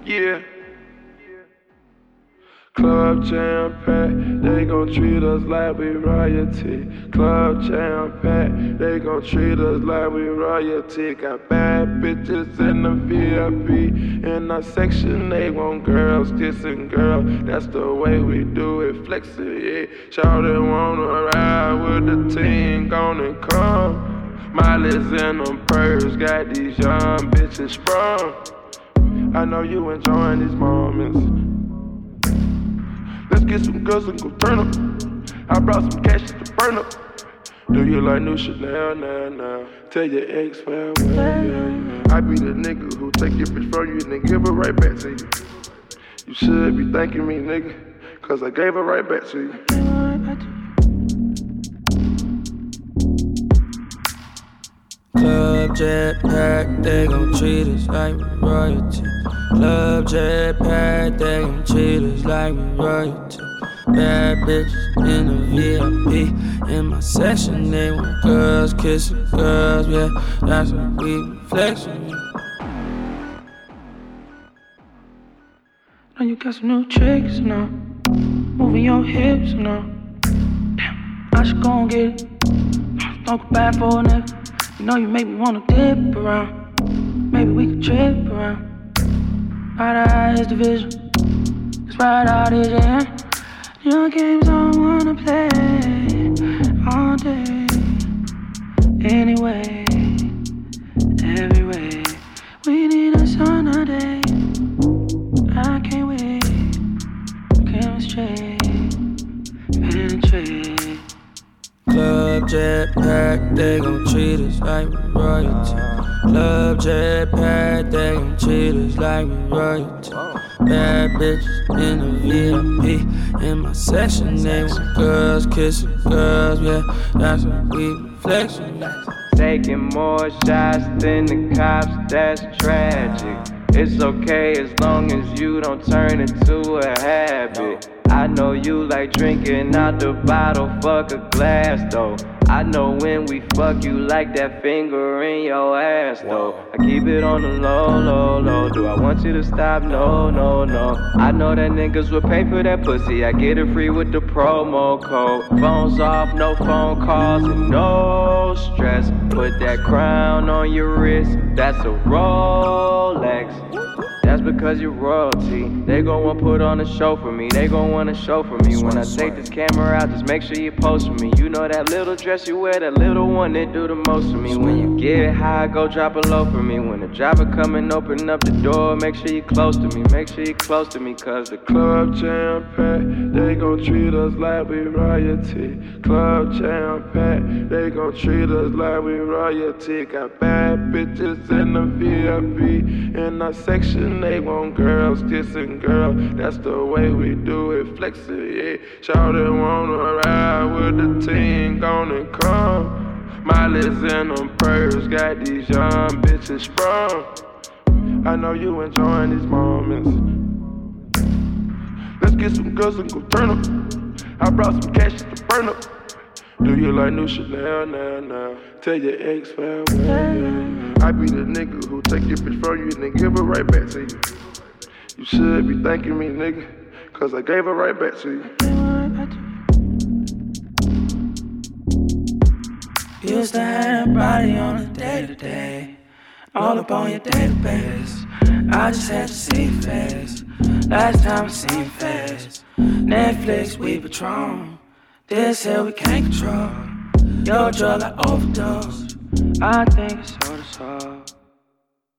Yeah. Club jam pack, they gon' treat us like we royalty. Club jam pack, they gon' treat us like we royalty. Got bad bitches in the VIP. In our section, they want girls kissing girls. That's the way we do it, flex it, yeah. Shawty wanna ride with the team, gonna come. Miley's in them purse, got these young bitches sprung. I know you enjoying these moments. Let's get some girls and go turn up. I brought some cash to burn up. Do you like new Chanel now? Tell your ex farewell. I be the nigga who take your bitch from you and then give her right back to you. You should be thanking me, nigga, cause I gave her right back to you. Club jet pack, they gon' treat us like we royalty. Club jet pack, they gon' treat us like we royalty. Bad bitches in the VIP. In my section, they want girls kissing girls, yeah, that's what we be flexing. Now you got some new tricks now, moving your hips now. Damn, I should gon' get it. Don't go bad for a nigga. You know you make me wanna dip around. Maybe we could trip around. Right out is the vision. It's right out is your hand. Your games I wanna play all day. Anyway, every way. We need a sunny day. I can't wait. Chemistry, penetrate. Club jet pack, they gon' treat us like we royalty. Club jet pack, they gon' treat us like we royalty. Bad bitches in the VIP. In my section, they want girls kissing girls, yeah, that's what we be flexing. Taking more shots than the cops, that's tragic. It's okay as long as you don't turn it to a habit. I know you like drinking out the bottle, fuck a glass though. I know when we fuck you like that finger in your ass though. I keep it on the low. Do I want you to stop? No. I know that niggas will pay for that pussy. I get it free with the promo code. Phones off, no phone calls and no stress. Put that crown on your wrist, that's a Rolex. That's because you're royalty. They gon' wanna put on a show for me. They gon' wanna show for me. When I take this camera out, just make sure you post for me. You know that little dress you wear, that little one that do the most for me. When you get high, go drop a low for me. When the driver come and open up the door, make sure you close to me. Make sure you close to me, cause the club jam pack, they gon' treat us like we royalty. Club jam pack, they gon' treat us like we royalty. Got bad bitches in the VIP. In our section, they want girls kissing girls. That's the way we do it, flex it, yeah. Shawty wanna ride with the team, gonna come. Miley's in them purse, got these young bitches sprung. I know you enjoying these moments. Let's get some girls and go turn up. I brought some cash to burn up. Do you like new Chanel now? Tell your ex farewell. I be the nigga who take your bitch from you and then give her right back to you. You should be thanking me, nigga, cause I gave her right back to you. Used to have a body on a day-to-day, all up on your database. I just had to see face. Last time I seen face. Netflix, we Patron. This hell we can't control. Your drug I overdose. I think it's all the soul.